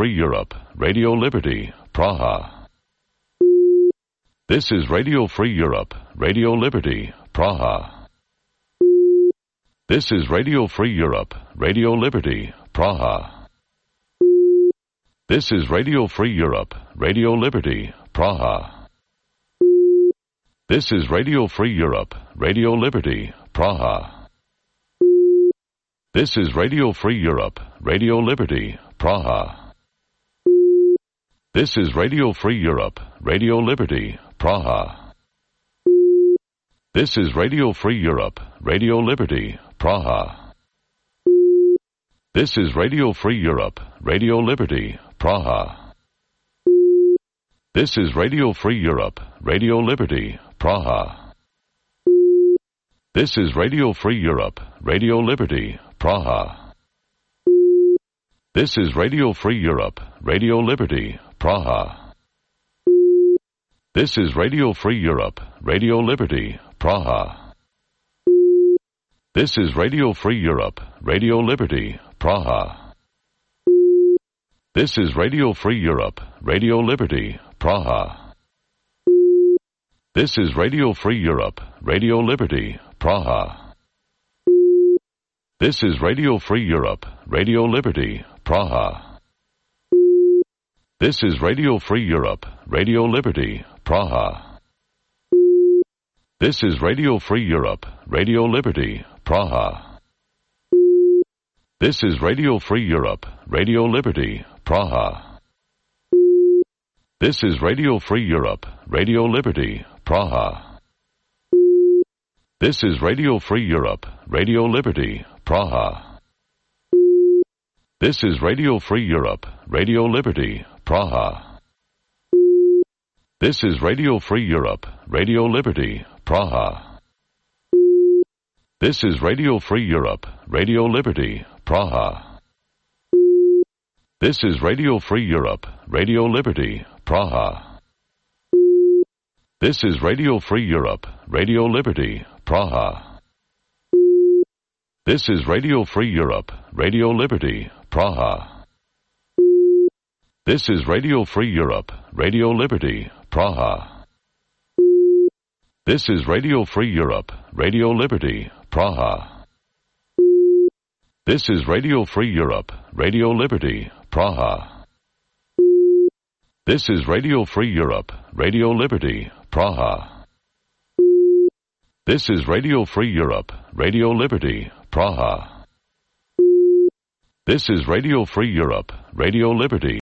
Free Europe, Radio Liberty, Praha. This is Radio Free Europe, Radio Liberty, Praha. This is Radio Free Europe, Radio Liberty, Praha. This is Radio Free Europe, Radio Liberty, Praha. This is Radio Free Europe, Radio Liberty, Praha. This is Radio Free Europe, Radio Liberty, Praha. This is Radio Free Europe, Radio Liberty, Praha. This is Radio Free Europe, Radio Liberty, Praha. This is Radio Free Europe, Radio Liberty, Praha. This is Radio Free Europe, Radio Liberty, Praha. This is Radio Free Europe, Radio Liberty, Praha. This is Radio Free Europe, Radio Liberty, Praha. This is Radio Free Europe, Radio Liberty, Praha. This is Radio Free Europe, Radio Liberty, Praha. This is Radio Free Europe, Radio Liberty, Praha. This is Radio Free Europe, Radio Liberty, Praha. This is Radio Free Europe, Radio Liberty, Praha. This is Radio Free Europe, Radio Liberty, Praha. This is Radio Free Europe, Radio Liberty, Praha. This is Radio Free Europe, Radio Liberty, Praha. This is Radio Free Europe, Radio Liberty, Praha. This is Radio Free Europe, Radio Liberty, Praha. This is Radio Free Europe, Radio Liberty, Praha. This is Radio Free Europe, Radio Liberty, Praha. This is Radio Free Europe, Radio Liberty, Praha. This is Radio Free Europe, Radio Liberty, Praha. This is Radio Free Europe, Radio Liberty, Praha. This is Radio Free Europe, Radio Liberty, Praha. This is Radio Free Europe, Radio Liberty, Praha. This is Radio Free Europe, Radio Liberty, Praha. This is Radio Free Europe, Radio Liberty, Praha. This is Radio Free Europe, Radio Liberty, Praha. This is Radio Free Europe, Radio Liberty, Praha. This is Radio Free Europe, Radio Liberty.